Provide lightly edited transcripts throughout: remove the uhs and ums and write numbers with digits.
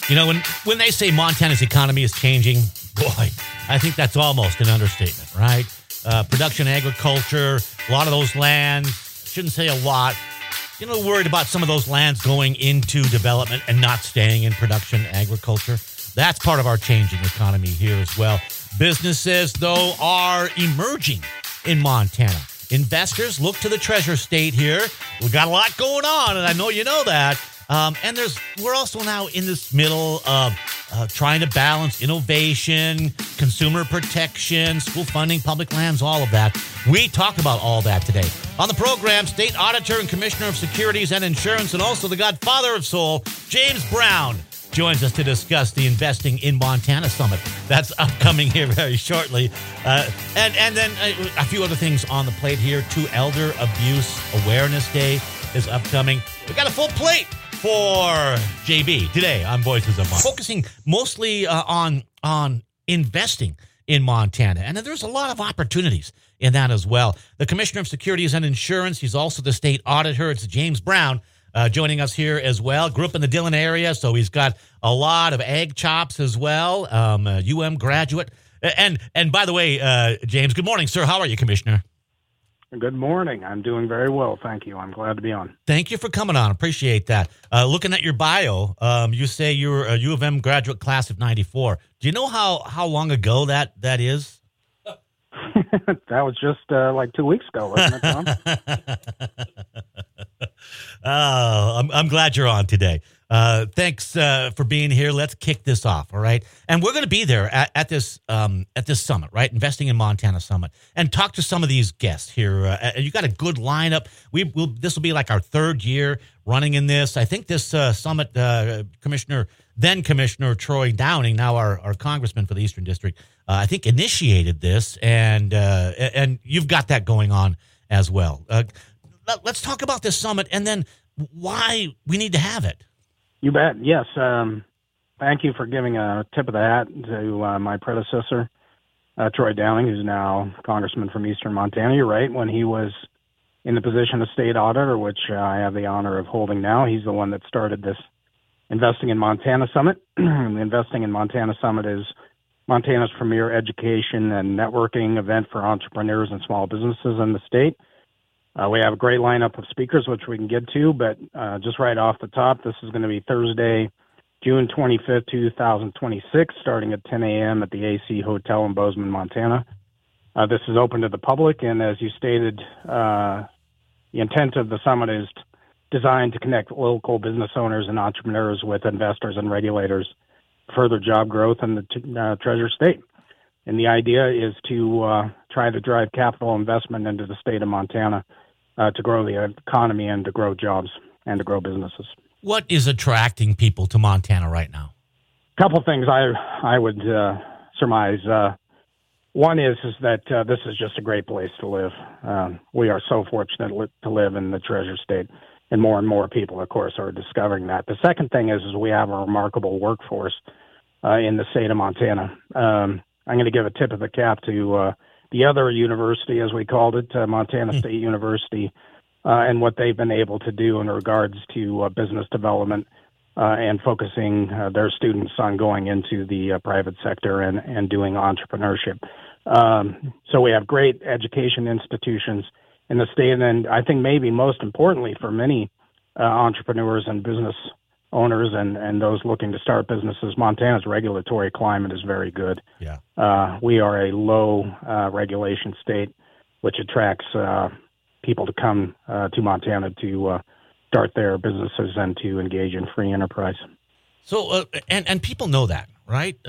You know, when they say Montana's economy is changing, boy, I think that's almost an understatement, right? Production agriculture, a lot of those lands, shouldn't say a lot. You know, worried about some of those lands going into development and not staying in production agriculture. That's part of our changing economy here as well. Businesses, though, are emerging in Montana. Investors look to the Treasure State here. We've got a lot going on, and I know you know that. And we're also now in this middle of trying to balance innovation, consumer protection, school funding, public lands, all of that. We talk about all that today. On the program, State Auditor and Commissioner of Securities and Insurance, and also the Godfather of Soul, James Brown, joins us to discuss the Investing in Montana Summit. That's upcoming here very shortly. And then a few other things on the plate here, too. Elder Abuse Awareness Day is upcoming. We got a full plate for JB today on Voices of Montana, focusing mostly on investing in Montana. And there's a lot of opportunities in that as well. The Commissioner of Securities and Insurance, he's also the State Auditor. It's James Brown joining us here as well. Grew up in the Dillon area, so he's got a lot of ag chops as well. graduate. And by the way, James, good morning, sir. How are you, Commissioner? Good morning. I'm doing very well, thank you. I'm glad to be on. Thank you for coming on. Appreciate that. Looking at your bio, you say you're a U of M graduate class of 94. Do you know how long ago that is? That was just like 2 weeks ago, wasn't it, Tom? Oh, I'm glad you're on today. Thanks for being here. Let's kick this off, all right? And we're going to be there at this summit, right? Investing in Montana Summit, and talk to some of these guests here. You got a good lineup. This will be like our third year running in this. I think this summit, Commissioner Troy Downing, now our congressman for the Eastern District, I think initiated this, and you've got that going on as well. Let's talk about this summit and then why we need to have it. You bet. Yes. Thank you for giving a tip of the hat to my predecessor, Troy Downing, who's now congressman from Eastern Montana. You're right. When he was in the position of state auditor, which I have the honor of holding now, he's the one that started this Investing in Montana Summit. The Investing in Montana Summit is Montana's premier education and networking event for entrepreneurs and small businesses in the state. We have a great lineup of speakers, which we can get to, but just right off the top, this is going to be Thursday, June 25th, 2026, starting at 10 a.m. at the AC Hotel in Bozeman, Montana. This is open to the public, and as you stated, the intent of the summit is designed to connect local business owners and entrepreneurs with investors and regulators, further job growth in the Treasure State. And the idea is to try to drive capital investment into the state of Montana to grow the economy and to grow jobs and to grow businesses. What is attracting people to Montana right now? A couple things I would surmise. One is that this is just a great place to live. We are so fortunate to live in the Treasure State, and more people, of course, are discovering that. The second thing is we have a remarkable workforce in the state of Montana. I'm going to give a tip of the cap to the other university, as we called it, Montana State University, and what they've been able to do in regards to business development and focusing their students on going into the private sector and doing entrepreneurship. So we have great education institutions in the state, and I think maybe most importantly for many entrepreneurs and business owners and those looking to start businesses, Montana's regulatory climate is very good. Yeah. We are a low regulation state, which attracts people to come to Montana to start their businesses and to engage in free enterprise. So, and people know that, right?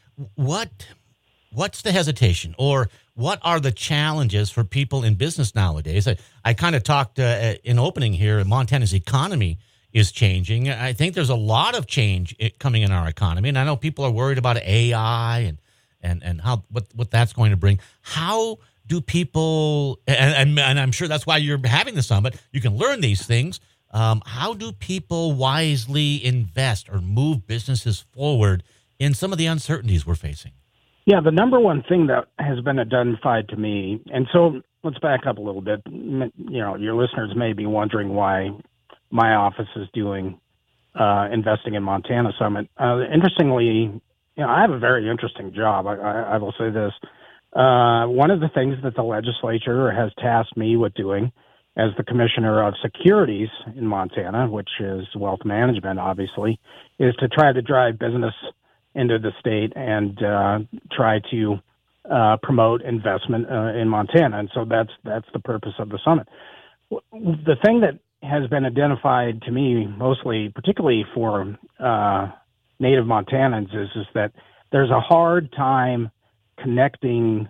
What's the hesitation, or what are the challenges for people in business nowadays? I kind of talked in opening here, Montana's economy is changing. I think there's a lot of change coming in our economy, and I know people are worried about AI and how what that's going to bring. How do people, and I'm sure that's why you're having the summit, you can learn these things. How do people wisely invest or move businesses forward in some of the uncertainties we're facing? Yeah, the number one thing that has been identified to me, and so let's back up a little bit. You know, your listeners may be wondering why my office is doing Investing in Montana Summit. Interestingly, I have a very interesting job. I will say this. One of the things that the legislature has tasked me with doing as the Commissioner of Securities in Montana, which is wealth management, obviously, is to try to drive business into the state and try to promote investment in Montana. And so that's the purpose of the summit. The thing that has been identified to me mostly, particularly for native Montanans, is that there's a hard time connecting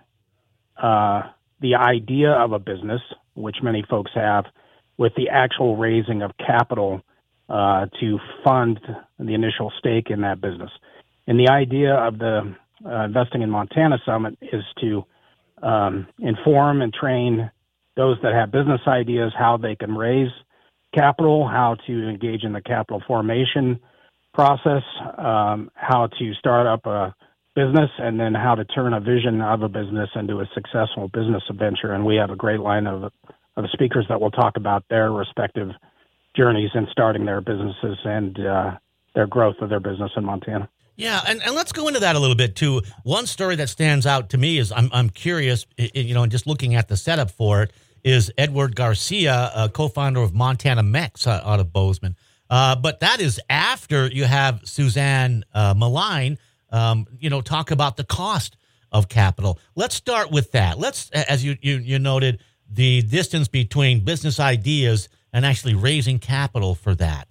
the idea of a business, which many folks have, with the actual raising of capital to fund the initial stake in that business. And the idea of the Investing in Montana Summit is to inform and train those that have business ideas how they can raise capital, how to engage in the capital formation process, how to start up a business, and then how to turn a vision of a business into a successful business venture. And we have a great line of speakers that will talk about their respective journeys in starting their businesses and their growth of their business in Montana. Yeah, and let's go into that a little bit too. One story that stands out to me is I'm curious, and just looking at the setup for it, is Edward Garcia, a co-founder of Montana Mex out of Bozeman. But that is after you have Suzanne Malign, talk about the cost of capital. Let's start with that. Let's, as you noted, the distance between business ideas and actually raising capital for that.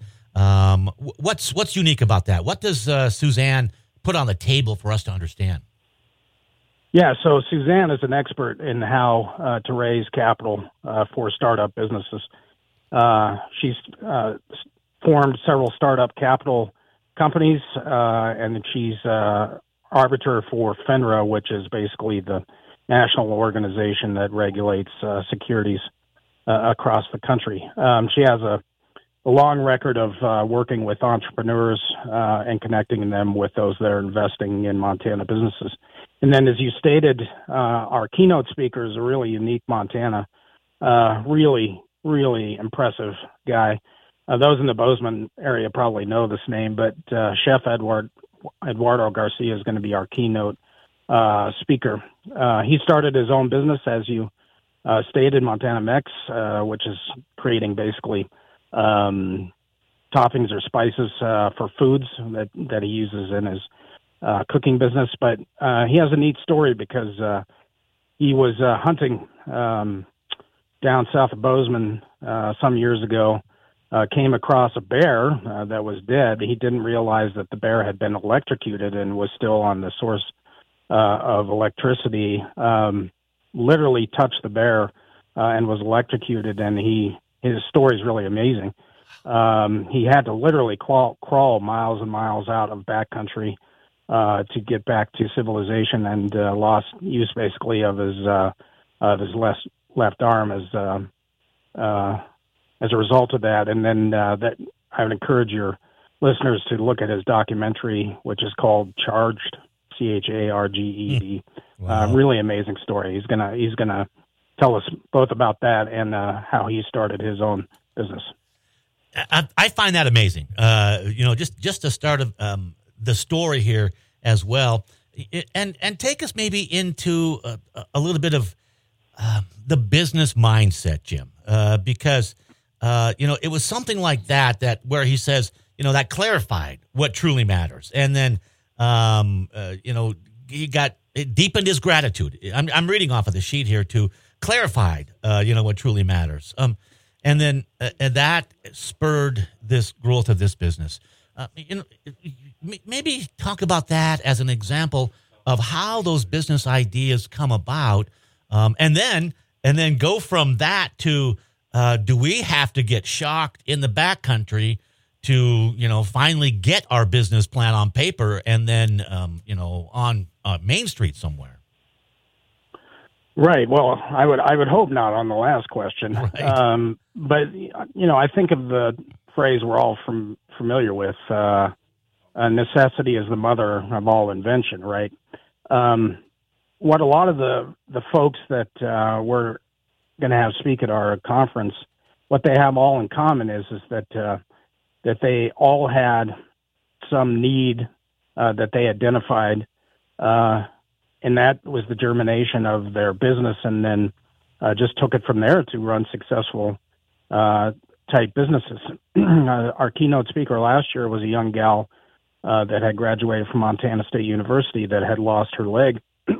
What's unique about that? What does Suzanne put on the table for us to understand? Yeah, so Suzanne is an expert in how to raise capital for startup businesses. She's formed several startup capital companies, and she's arbiter for FINRA, which is basically the national organization that regulates securities across the country. She has a long record of working with entrepreneurs and connecting them with those that are investing in Montana businesses. And then, as you stated, our keynote speaker is a really unique Montana, really, really impressive guy. Those in the Bozeman area probably know this name, but Chef Eduardo Garcia is going to be our keynote speaker. He started his own business, as you stated, Montana Mex, which is creating basically toppings or spices for foods that he uses in his cooking business. But he has a neat story because he was hunting down south of Bozeman some years ago, came across a bear that was dead. He didn't realize that the bear had been electrocuted and was still on the source of electricity, literally touched the bear and was electrocuted. And his story is really amazing. He had to literally crawl miles and miles out of backcountry to get back to civilization, and lost use basically of his left arm as a result of that. And then that I would encourage your listeners to look at his documentary, which is called Charged, Charged. Wow. Really amazing story. He's gonna tell us both about that and how he started his own business. I find that amazing. Just to start the story here as well, and take us maybe into a little bit of the business mindset, Jim, because it was something like that where he says, that clarified what truly matters, and then it deepened his gratitude. I'm reading off of the sheet here too. Clarified, what truly matters. And then that spurred this growth of this business. Maybe talk about that as an example of how those business ideas come about, and then go from that to do we have to get shocked in the backcountry to finally get our business plan on paper and then on Main Street somewhere. Right. Well, I would hope not on the last question. Right. But I think of the phrase we're all familiar with: "Necessity is the mother of all invention." Right. What a lot of the folks that we're going to have speak at our conference, what they have all in common is that that they all had some need that they identified, and that was the germination of their business, and then just took it from there to run successful type businesses. Our keynote speaker last year was a young gal that had graduated from Montana State University that had lost her leg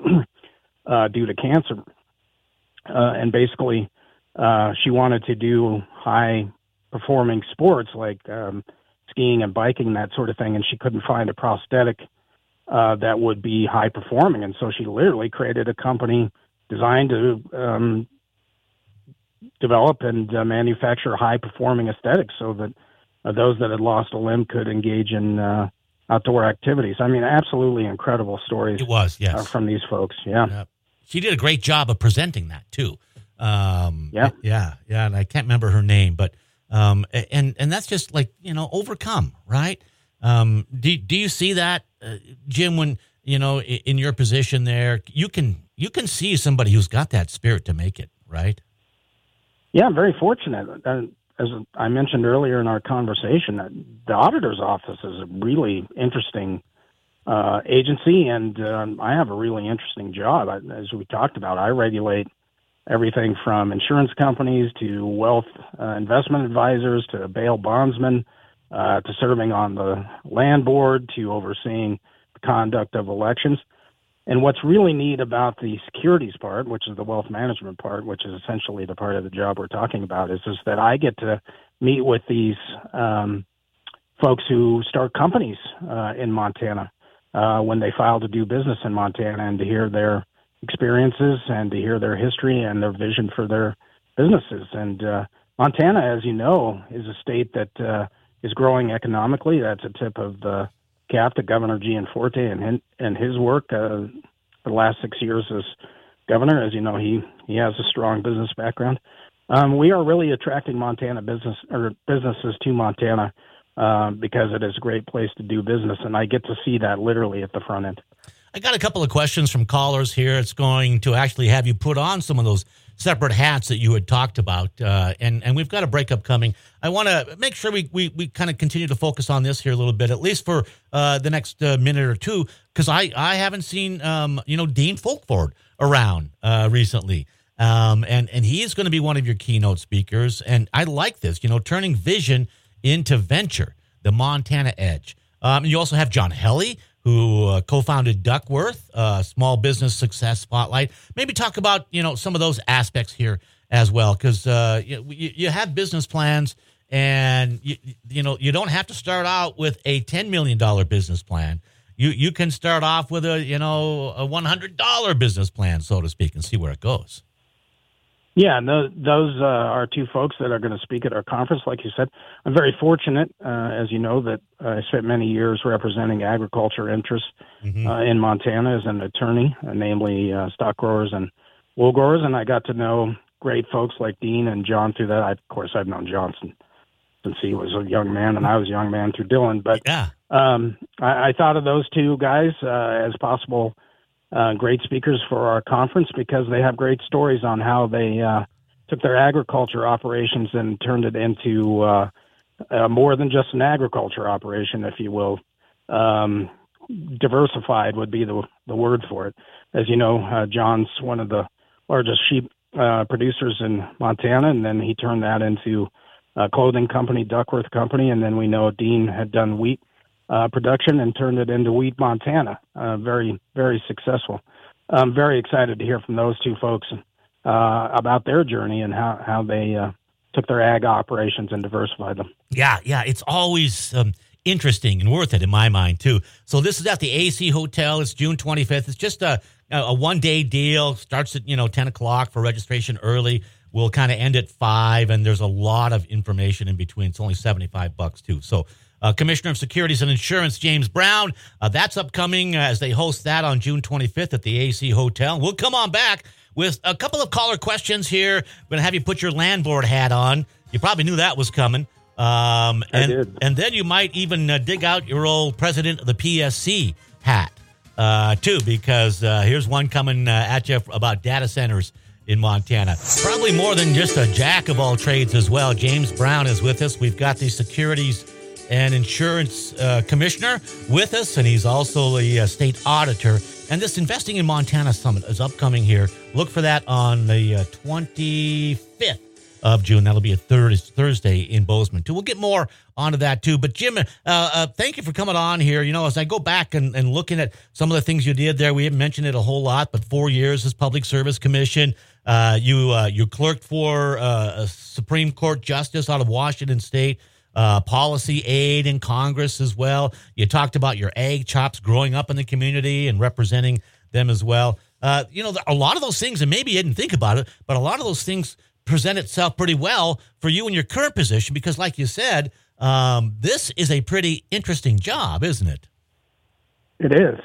due to cancer. And basically, she wanted to do high-performing sports like skiing and biking, that sort of thing, and she couldn't find a prosthetic that would be high-performing. And so she literally created a company designed to develop and manufacture high-performing aesthetics so that those that had lost a limb could engage in outdoor activities. I mean, absolutely incredible stories. It was, yes. From these folks, yeah. Yep. She did a great job of presenting that, too. Yeah, and I can't remember her name, but and that's just like, overcome, right? Do you see that, Jim, when, in your position there, you can see somebody who's got that spirit to make it, right? Yeah, I'm very fortunate. As I mentioned earlier in our conversation, the auditor's office is a really interesting agency, and I have a really interesting job. As we talked about, I regulate everything from insurance companies to wealth investment advisors to bail bondsmen to serving on the land board to overseeing the conduct of elections. And what's really neat about the securities part, which is the wealth management part, which is essentially the part of the job we're talking about, is that I get to meet with these folks who start companies in Montana when they file to do business in Montana, and to hear their experiences and to hear their history and their vision for their businesses. And Montana, as you know, is a state that is growing economically. That's a tip of the cap to Governor Gianforte and his work for the last 6 years as governor. As you know, he has a strong business background. We are really attracting Montana businesses to Montana because it is a great place to do business, and I get to see that literally at the front end. I got a couple of questions from callers here. It's going to actually have you put on some of those separate hats that you had talked about, and we've got a breakup coming. I want to make sure we kind of continue to focus on this here a little bit, at least for the next minute or two, because I haven't seen Dean Folkford around recently, and he is going to be one of your keynote speakers, and I like this, turning vision into venture, the Montana Edge. You also have John Helly, who co-founded Duckworth, Small Business Success Spotlight. Maybe talk about, some of those aspects here as well, because you have business plans, and you don't have to start out with a $10 million business plan. You can start off with a $100 business plan, so to speak, and see where it goes. Yeah, those are two folks that are going to speak at our conference. Like you said, I'm very fortunate, as you know, that I spent many years representing agriculture interests in Montana as an attorney, namely stock growers and wool growers, and I got to know great folks like Dean and John through that. Of course, I've known John since he was a young man, and I was a young man through Dylan. But yeah. I thought of those two guys as possible great speakers for our conference because they have great stories on how they took their agriculture operations and turned it into more than just an agriculture operation, if you will. Diversified would be the word for it. As you know, John's one of the largest sheep producers in Montana, and then he turned that into a clothing company, Duckworth Company, and then we know Dean had done wheat production and turned it into Wheat Montana. Very, very successful. I'm very excited to hear from those two folks about their journey and how they took their ag operations and diversified them. Yeah, it's always interesting and worth it in my mind, too. So this is at the AC Hotel. It's June 25th. It's just a one-day deal. Starts at 10 o'clock for registration early. We'll kind of end at 5, and there's a lot of information in between. It's only $75 too. So Commissioner of Securities and Insurance, James Brown, that's upcoming as they host that on June 25th at the AC Hotel. We'll come on back with a couple of caller questions here. I'm going to have you put your landlord hat on. You probably knew that was coming. I did. And then you might even dig out your old president of the PSC hat, too, because here's one coming at you about data centers in Montana. Probably more than just a jack of all trades as well. James Brown is with us. We've got the securities and insurance commissioner with us, and he's also a state auditor. And this Investing in Montana Summit is upcoming here. Look for that on the 25th of June. That'll be a Thursday in Bozeman, too. We'll get more onto that, too. But, Jim, thank you for coming on here. You know, as I go back and looking at some of the things you did there, we haven't mentioned it a whole lot, but 4 years as Public Service Commission. You clerked for a Supreme Court justice out of Washington State, policy aide in Congress as well. You talked about your ag chops growing up in the community and representing them as well. You know, a lot of those things, and maybe you didn't think about it, but a lot of those things present itself pretty well for you in your current position because, like you said, this is a pretty interesting job, isn't it? It is.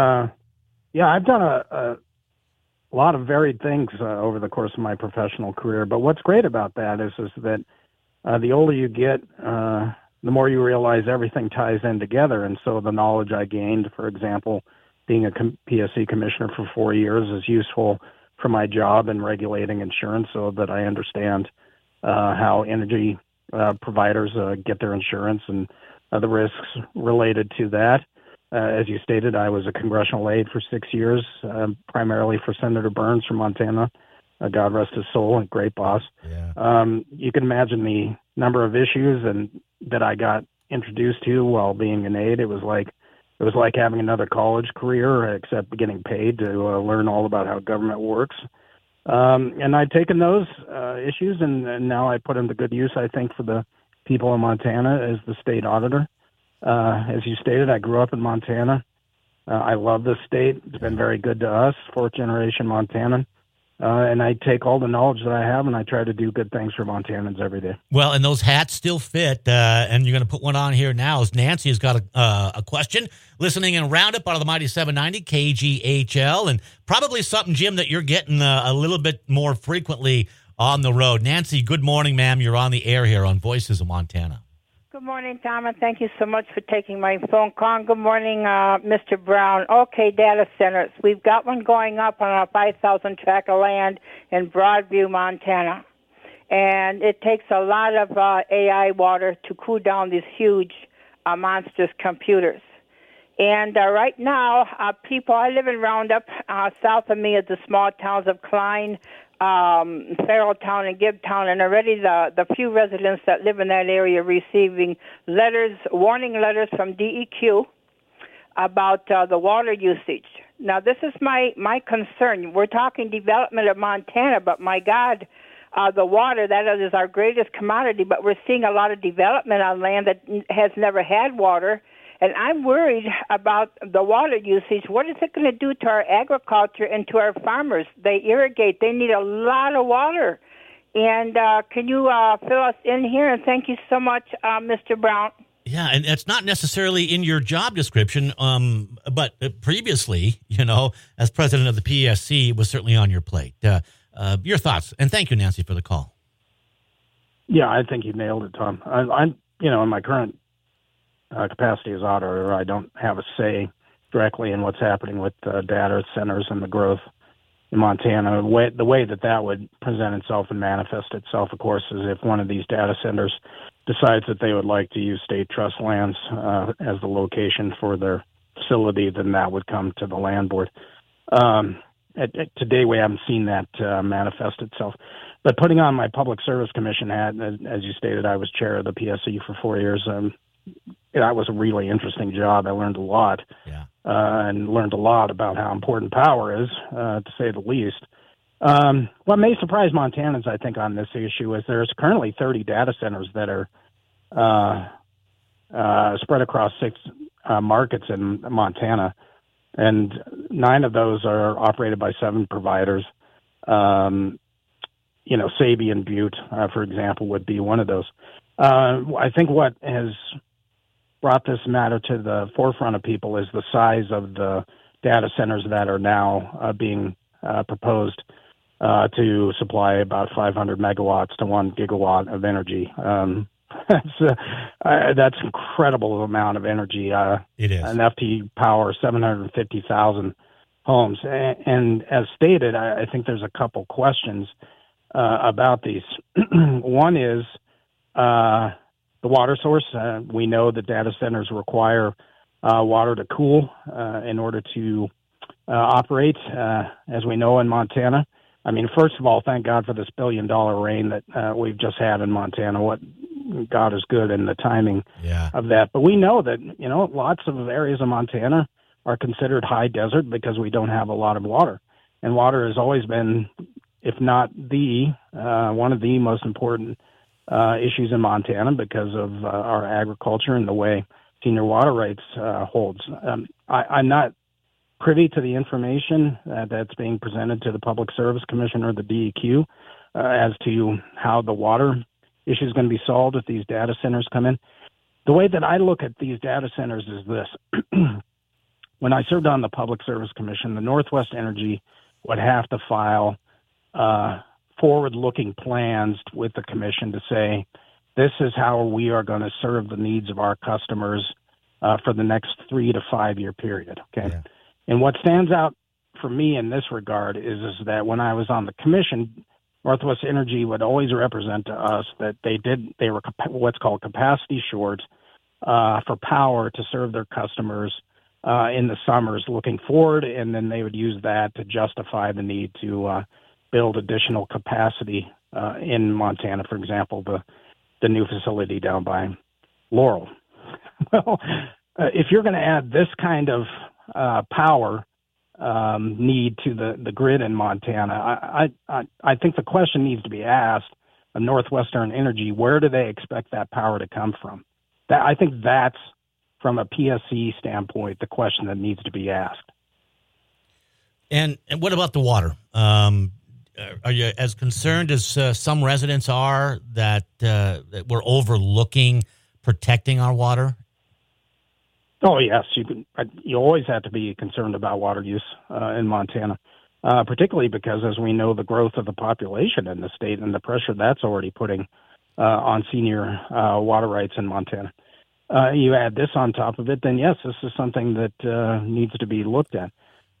Yeah, I've done a lot of varied things over the course of my professional career. But what's great about that is that the older you get, the more you realize everything ties in together. And so the knowledge I gained, for example, being a PSC commissioner for 4 years is useful for my job in regulating insurance so that I understand how energy providers get their insurance and the risks related to that. As you stated, I was a congressional aide for 6 years, primarily for Senator Burns from Montana. God rest his soul, a great boss. Yeah. You can imagine the number of issues that I got introduced to while being an aide. It was like having another college career, except getting paid to learn all about how government works. And I've taken those issues, and now I put them to good use, I think, for the people in Montana as the state auditor. As you stated, I grew up in Montana. I love this state. It's been very good to us, fourth-generation Montanan. And I take all the knowledge that I have, and I try to do good things for Montanans every day. Well, and those hats still fit, and you're going to put one on here now. As Nancy has got a question, listening in Roundup out of the Mighty 790 KGHL, and probably something, Jim, that you're getting a little bit more frequently on the road. Nancy, good morning, ma'am. You're on the air here on Voices of Montana. Good morning, Tom, and thank you so much for taking my phone call. Good morning, Mr. Brown. Okay, data centers. We've got one going up on our 5,000 tract of land in Broadview, Montana. And it takes a lot of AI water to cool down these huge, monstrous computers. And right now, people, I live in Roundup. South of me is the small towns of Klein, Farrelltown and Gibbtown, and already the few residents that live in that area are receiving warning letters from DEQ about the water usage. Now, this is my concern. We're talking development of Montana, but my God, the water, that is our greatest commodity, but we're seeing a lot of development on land that has never had water. And I'm worried about the water usage. What is it going to do to our agriculture and to our farmers? They irrigate. They need a lot of water. And can you fill us in here? And thank you so much, Mr. Brown. Yeah, and it's not necessarily in your job description, but previously, you know, as president of the PSC, it was certainly on your plate. Your thoughts, and thank you, Nancy, for the call. Yeah, I think you nailed it, Tom. I'm in my current capacity as auditor, I don't have a say directly in what's happening with data centers and the growth in Montana. The way that would present itself and manifest itself, of course, is if one of these data centers decides that they would like to use state trust lands as the location for their facility, then that would come to the land board. Today, we haven't seen that manifest itself. But putting on my Public Service Commission hat, as you stated, I was chair of the PSC for 4 years. That was a really interesting job. I learned a lot, and learned a lot about how important power is, to say the least. What may surprise Montanans, I think, on this issue is there's currently 30 data centers that are spread across 6 markets in Montana, and 9 of those are operated by 7 providers. Sabian Butte, for example, would be one of those. I think what has brought this matter to the forefront of people is the size of the data centers that are now being proposed to supply about 500 megawatts to 1 gigawatt of energy. That's incredible amount of energy. It is. Enough to power 750,000 homes. And as stated, I think there's a couple questions about these. One is, the water source. We know that data centers require water to cool in order to operate, as we know in Montana. I mean, first of all, thank God for this $1 billion rain that we've just had in Montana. What God is good in the timing of that. But we know that, lots of areas of Montana are considered high desert because we don't have a lot of water. And water has always been, if not one of the most important issues in Montana because of our agriculture and the way senior water rights holds. I'm not privy to the information that's being presented to the Public Service Commission or the DEQ as to how the water issue is going to be solved if these data centers come in. The way that I look at these data centers is this. When I served on the Public Service Commission, the Northwest Energy would have to file forward-looking plans with the commission to say, this is how we are going to serve the needs of our customers for the next 3 to 5 year period. Okay. Yeah. And what stands out for me in this regard is that when I was on the commission, Northwest Energy would always represent to us that they were what's called capacity short for power to serve their customers in the summers looking forward, and then they would use that to justify the need to build additional capacity in Montana, for example, the new facility down by Laurel. Well, if you're going to add this kind of power need to the grid in Montana, I think the question needs to be asked of Northwestern Energy, where do they expect that power to come from? I think that's, from a PSC standpoint, the question that needs to be asked. And what about the water? Are you as concerned as some residents are that we're overlooking protecting our water? Oh, yes. You always have to be concerned about water use in Montana, particularly because, as we know, the growth of the population in the state and the pressure that's already putting on senior water rights in Montana. You add this on top of it, then yes, this is something that needs to be looked at.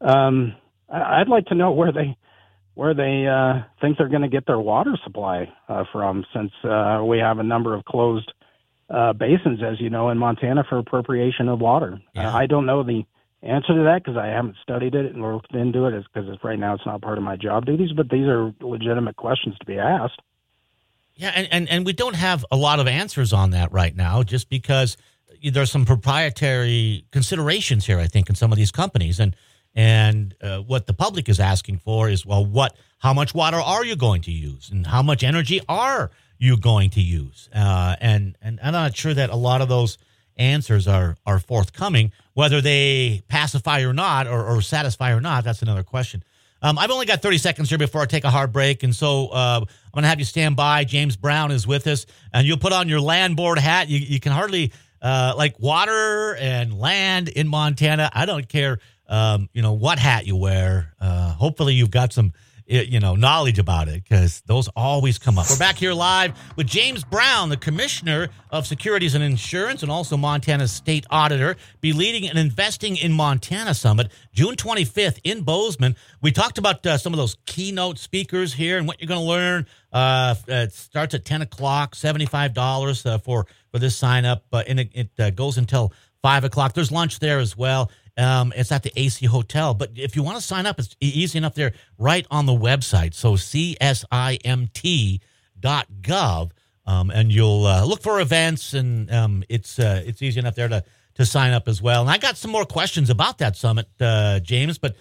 I'd like to know where they think they're going to get their water supply from, since we have a number of closed basins, as you know, in Montana for appropriation of water. Yeah. I don't know the answer to that because I haven't studied it and looked into it, because right now it's not part of my job duties, but these are legitimate questions to be asked. Yeah, and we don't have a lot of answers on that right now, just because there's some proprietary considerations here, I think, in some of these companies. And what the public is asking for is, well, how much water are you going to use? And how much energy are you going to use? And I'm not sure that a lot of those answers are forthcoming. Whether they pacify or not, or satisfy or not, that's another question. I've only got 30 seconds here before I take a hard break, and so I'm going to have you stand by. James Brown is with us, and you'll put on your land board hat. You can hardly, like water and land in Montana, I don't care, what hat you wear. Hopefully you've got some, knowledge about it, because those always come up. We're back here live with James Brown, the Commissioner of Securities and Insurance, and also Montana's State Auditor, be leading an Investing in Montana Summit, June 25th in Bozeman. We talked about some of those keynote speakers here and what you're going to learn. It starts at 10 o'clock, $75 for this sign up, and it goes until 5 o'clock. There's lunch there as well. It's at the AC Hotel. But if you want to sign up, it's easy enough there right on the website. So csimt.gov, and you'll look for events, and it's easy enough there to sign up as well. And I got some more questions about that summit, James, but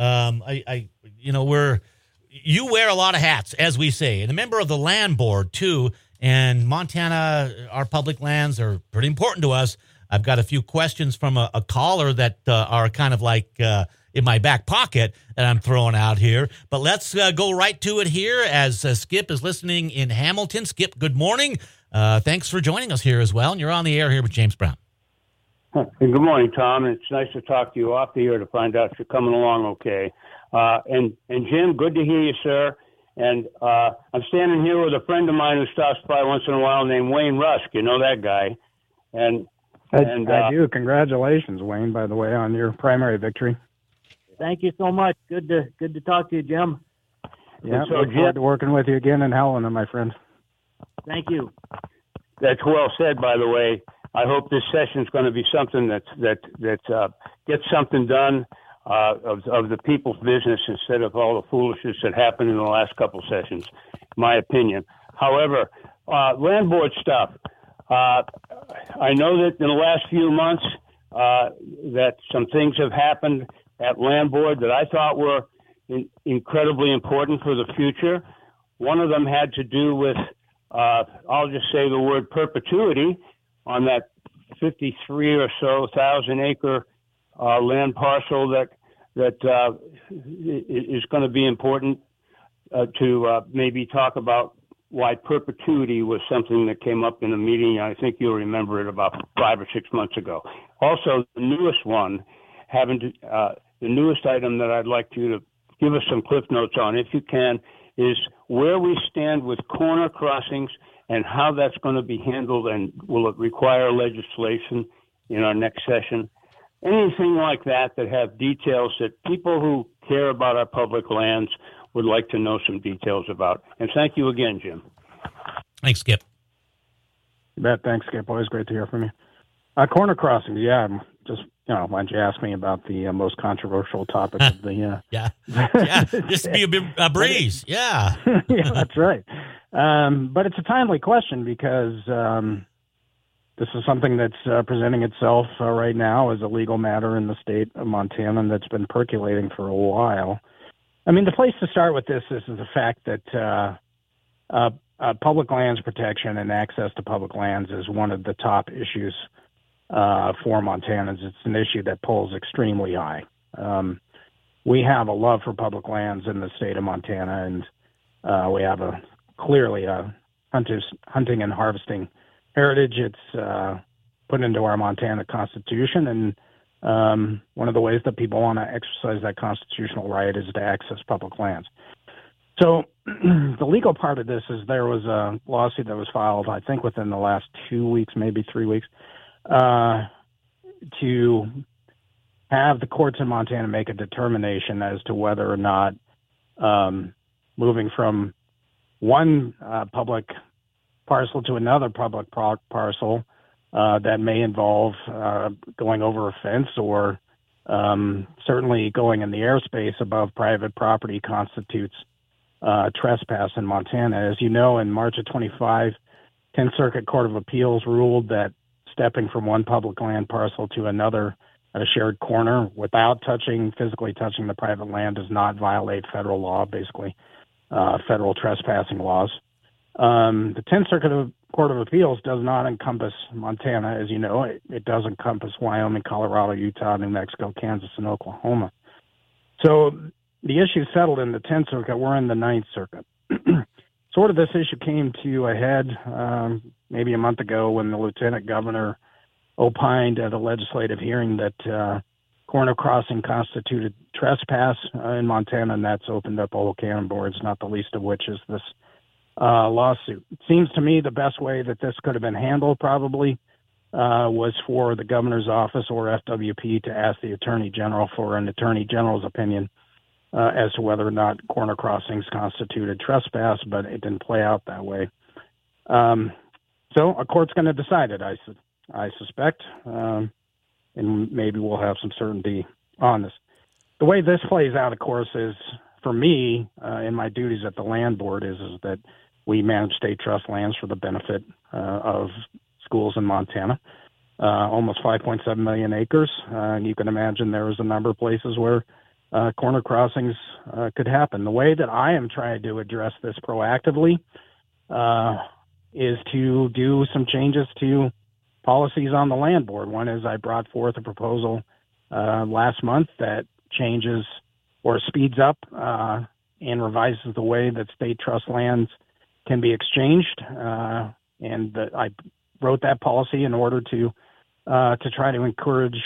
you wear a lot of hats, as we say, and a member of the land board too. And Montana, our public lands are pretty important to us. I've got a few questions from a caller that are kind of like in my back pocket that I'm throwing out here. But let's go right to it here as Skip is listening in Hamilton. Skip, good morning. Thanks for joining us here as well. And you're on the air here with James Brown. Good morning, Tom. It's nice to talk to you off the air to find out if you're coming along okay. And Jim, good to hear you, sir. And I'm standing here with a friend of mine who stops by once in a while named Wayne Rusk. You know that guy. I do. Congratulations, Wayne, by the way, on your primary victory. Thank you so much. Good to talk to you, Jim. Yeah, look forward to working with you again in Helena, my friend. Thank you. That's well said, by the way. I hope this session is going to be something that gets something done of the people's business instead of all the foolishness that happened in the last couple sessions, my opinion. However, land board stuff. I know that in the last few months that some things have happened at land board that I thought were incredibly important for the future. One of them had to do with, I'll just say the word perpetuity on that 53 or so thousand acre land parcel that is going to be important to maybe talk about why perpetuity was something that came up in a meeting. I think you'll remember it about 5 or 6 months ago. Also, the newest one, the newest item that I'd like you to give us some cliff notes on, if you can, is where we stand with corner crossings and how that's going to be handled, and will it require legislation in our next session? Anything like that have details that people who care about our public lands would like to know some details about. And thank you again, Jim. Thanks, Skip. You bet. Thanks, Skip. Always great to hear from you. Corner crossings, yeah. Just, why don't you ask me about the most controversial topic of the... yeah, just to be a bit a breeze. Yeah. Yeah, that's right. But it's a timely question because this is something that's presenting itself right now as a legal matter in the state of Montana, and that's been percolating for a while. I mean, the place to start with this is the fact that public lands protection and access to public lands is one of the top issues for Montanans. It's an issue that pulls extremely high. We have a love for public lands in the state of Montana, and we have clearly a hunting and harvesting heritage. It's put into our Montana Constitution, and one of the ways that people want to exercise that constitutional right is to access public lands. So the legal part of this is there was a lawsuit that was filed, I think, within the last 2 weeks, maybe 3 weeks, to have the courts in Montana make a determination as to whether or not moving from one public parcel to another public parcel that may involve going over a fence or certainly going in the airspace above private property constitutes trespass in Montana. As you know, in March of 25, 10th Circuit Court of Appeals ruled that stepping from one public land parcel to another at a shared corner without physically touching the private land does not violate federal law, basically federal trespassing laws. The 10th Circuit Court of Appeals does not encompass Montana, as you know. It does encompass Wyoming, Colorado, Utah, New Mexico, Kansas, and Oklahoma. So the issue settled in the 10th Circuit. We're in the 9th Circuit. Sort of this issue came to a head maybe a month ago when the lieutenant governor opined at a legislative hearing that corner crossing constituted trespass in Montana, and that's opened up a whole can of worms, not the least of which is this lawsuit. It seems to me the best way that this could have been handled probably was for the governor's office or FWP to ask the attorney general for an attorney general's opinion as to whether or not corner crossings constituted trespass, but it didn't play out that way. So a court's going to decide it, I suspect, and maybe we'll have some certainty on this. The way this plays out, of course, is for me in my duties at the land board is that we manage state trust lands for the benefit of schools in Montana, almost 5.7 million acres. And you can imagine there is a number of places where corner crossings could happen. The way that I am trying to address this proactively is to do some changes to policies on the land board. One is I brought forth a proposal last month that changes or speeds up and revises the way that state trust lands can be exchanged. And I wrote that policy in order to try to encourage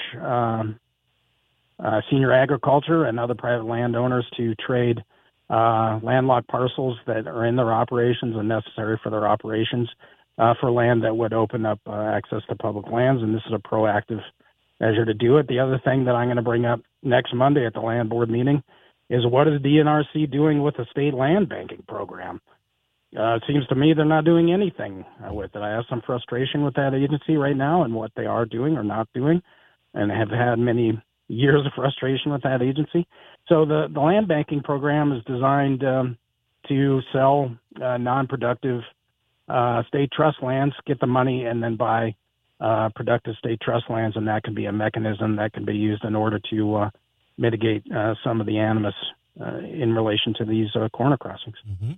senior agriculture and other private landowners to trade landlocked parcels that are in their operations and necessary for their operations for land that would open up access to public lands. And this is a proactive measure to do it. The other thing that I'm going to bring up next Monday at the land board meeting is what is DNRC doing with the state land banking program? it seems to me they're not doing anything with it. I have some frustration with that agency right now and what they are doing or not doing, and have had many years of frustration with that agency. So the land banking program is designed to sell non-productive state trust lands, get the money, and then buy productive state trust lands, and that can be a mechanism that can be used in order to mitigate some of the animus in relation to these corner crossings. Mm-hmm.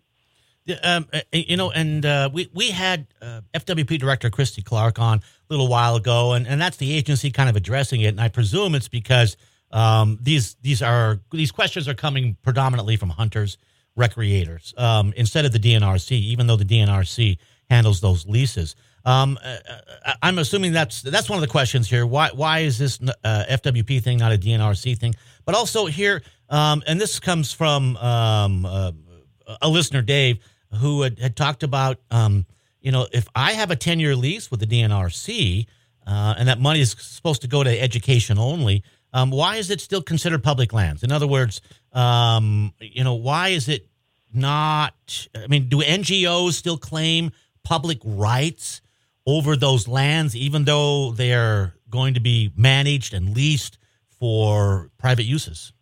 We had FWP Director Christy Clark on a little while ago, and that's the agency kind of addressing it. And I presume it's because these questions are coming predominantly from hunters, recreators, instead of the DNRC, even though the DNRC handles those leases. I'm assuming that's one of the questions here. Why is this FWP thing not a DNRC thing? But also here, and this comes from a listener, Dave, who had talked about, if I have a 10-year lease with the DNRC and that money is supposed to go to education only, why is it still considered public lands? In other words, why is it not? I mean, do NGOs still claim public rights over those lands, even though they're going to be managed and leased for private uses?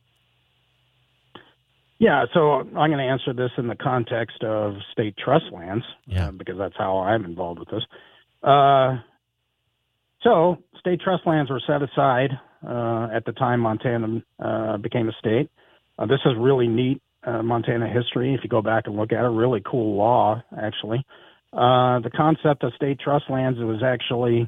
Yeah, so I'm going to answer this in the context of state trust lands, because that's how I'm involved with this. So state trust lands were set aside at the time Montana became a state. This is really neat Montana history. If you go back and look at it, really cool law, actually. The concept of state trust lands was actually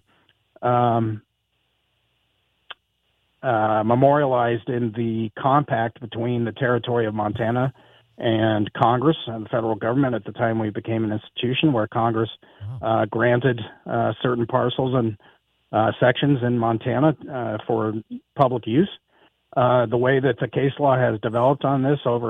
memorialized in the compact between the territory of Montana and Congress and the federal government at the time we became an institution, where Congress granted certain parcels and sections in Montana for public use. The way that the case law has developed on this over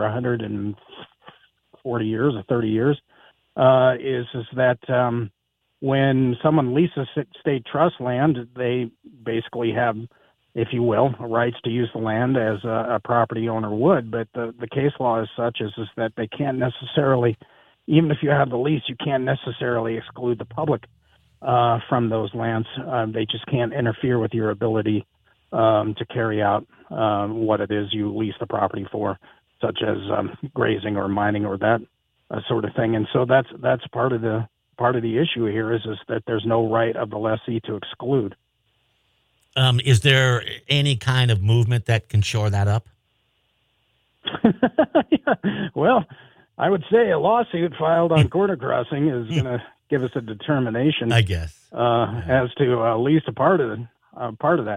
140 years or 30 years is that when someone leases state trust land, they basically have, if you will, rights to use the land as a property owner would. But the case law is such is that they can't necessarily, even if you have the lease, you can't necessarily exclude the public from those lands. They just can't interfere with your ability to carry out what it is you lease the property for, such as grazing or mining or that sort of thing. And so that's part of the issue here is that there's no right of the lessee to exclude. Is there any kind of movement that can shore that up? Well, I would say a lawsuit filed on corner crossing is going to give us a determination, I guess, as to at least a part of that.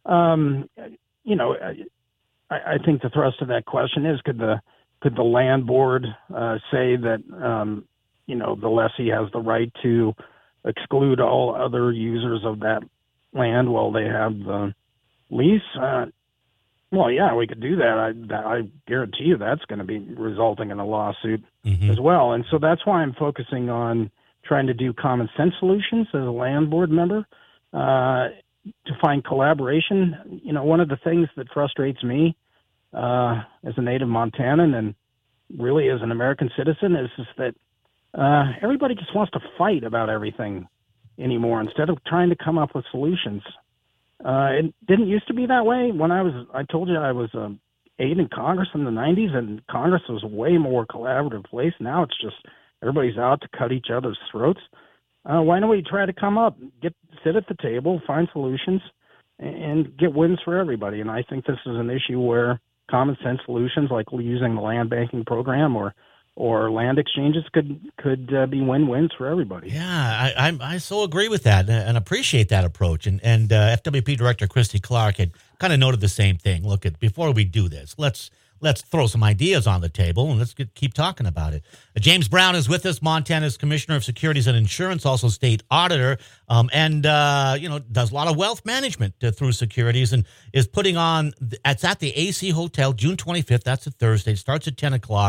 I think the thrust of that question is could the land board say that the lessee has the right to exclude all other users of that land while they have the lease? Well, yeah, we could do that. I guarantee you that's going to be resulting in a lawsuit as well. And so that's why I'm focusing on trying to do common sense solutions as a land board member to find collaboration. One of the things that frustrates me as a native Montanan and really as an American citizen is that everybody just wants to fight about everything anymore instead of trying to come up with solutions. It didn't used to be that way. When I told you I was aide in Congress in the 90s, and Congress was a way more collaborative place. Now it's just everybody's out to cut each other's throats. Why don't we try to come up, sit at the table, find solutions, and get wins for everybody? And I think this is an issue where common sense solutions like using the land banking program or land exchanges could be win-wins for everybody. Yeah, I so agree with that and appreciate that approach. And FWP Director Christy Clark had kind of noted the same thing. Look, before we do this, let's throw some ideas on the table and let's keep talking about it. James Brown is with us, Montana's Commissioner of Securities and Insurance, also state auditor, and does a lot of wealth management through securities, and is putting on. It's at the AC Hotel, June 25th. That's a Thursday. It starts at 10 o'clock.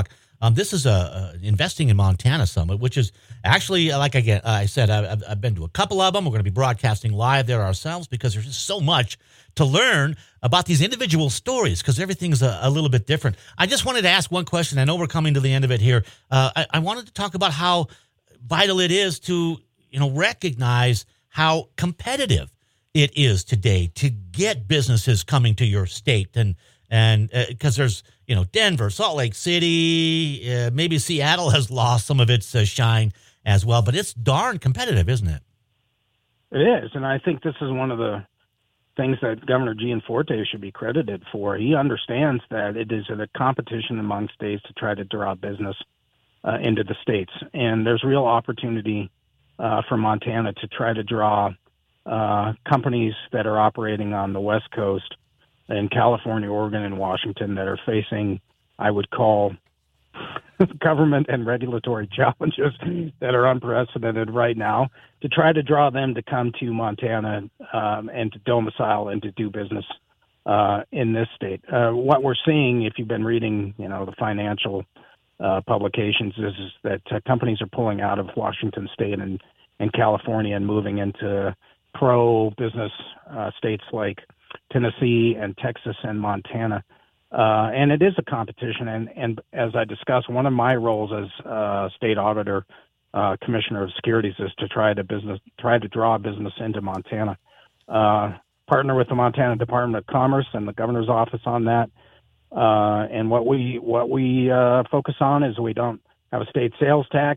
This is a Investing in Montana Summit, which is actually, like I said, I've been to a couple of them. We're going to be broadcasting live there ourselves because there's just so much to learn about these individual stories because everything's a little bit different. I just wanted to ask one question. I know we're coming to the end of it here. I wanted to talk about how vital it is to, recognize how competitive it is today to get businesses coming to your state. And because there's, Denver, Salt Lake City, maybe Seattle has lost some of its shine as well, but it's darn competitive, isn't it? It is. And I think this is one of the things that Governor Gianforte should be credited for. He understands that it is a competition among states to try to draw business into the states. And there's real opportunity for Montana to try to draw companies that are operating on the West Coast in California, Oregon, and Washington that are facing, I would call, government and regulatory challenges that are unprecedented right now, to try to draw them to come to Montana and to domicile and to do business in this state. What we're seeing, if you've been reading, the financial publications, is that companies are pulling out of Washington State and California and moving into pro-business states like Tennessee and Texas and Montana. And it is a competition. And as I discussed, one of my roles as state auditor, commissioner of securities, is to try to draw business into Montana. Partner with the Montana Department of Commerce and the governor's office on that. And what we focus on is we don't have a state sales tax.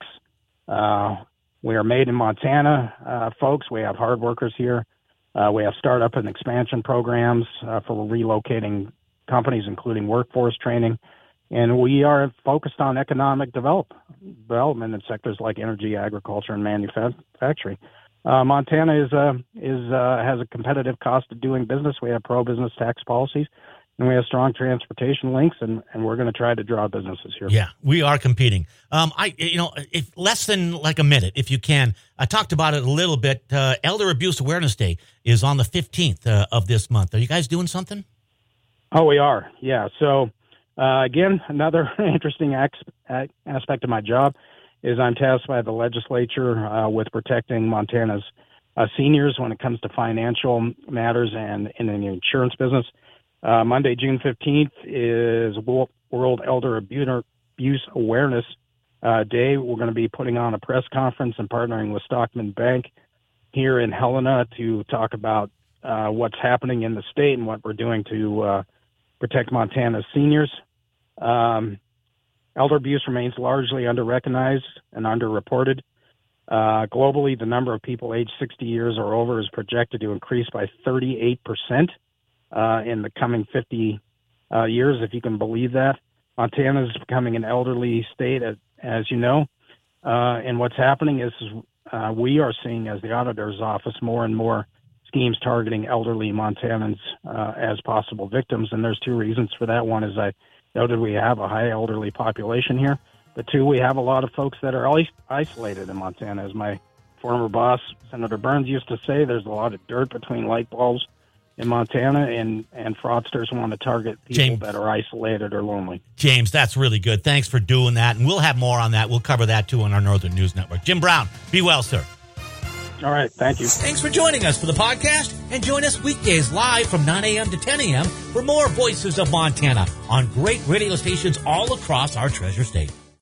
We are made in Montana, folks. We have hard workers here. We have startup and expansion programs for relocating companies, including workforce training. And we are focused on economic development in sectors like energy, agriculture, and manufacturing. Montana has a competitive cost of doing business. We have pro-business tax policies, and we have strong transportation links, and we're going to try to draw businesses here. Yeah, we are competing. If less than like a minute, if you can, I talked about it a little bit. Elder Abuse Awareness Day is on the 15th of this month. Are you guys doing something? Oh, we are. Yeah. So, again, another interesting aspect of my job is I'm tasked by the legislature with protecting Montana's seniors when it comes to financial matters and in the insurance business. Monday, June 15th is World Elder Abuse Awareness Day. We're going to be putting on a press conference and partnering with Stockman Bank here in Helena to talk about what's happening in the state and what we're doing to protect Montana's seniors. Elder abuse remains largely under-recognized and underreported. Globally, the number of people aged 60 years or over is projected to increase by 38% in the coming 50 years, if you can believe that. Montana is becoming an elderly state, as you know. And what's happening is we are seeing, as the auditor's office, more and more schemes targeting elderly Montanans as possible victims. And there's two reasons for that. One is I noted we have a high elderly population here. But two, we have a lot of folks that are isolated in Montana. As my former boss, Senator Burns, used to say, there's a lot of dirt between light bulbs in Montana, and fraudsters want to target people that are isolated or lonely. James, that's really good. Thanks for doing that. And we'll have more on that. We'll cover that, too, on our Northern News Network. Jim Brown, be well, sir. All right. Thank you. Thanks for joining us for the podcast. And join us weekdays live from 9 a.m. to 10 a.m. for more Voices of Montana on great radio stations all across our treasure state.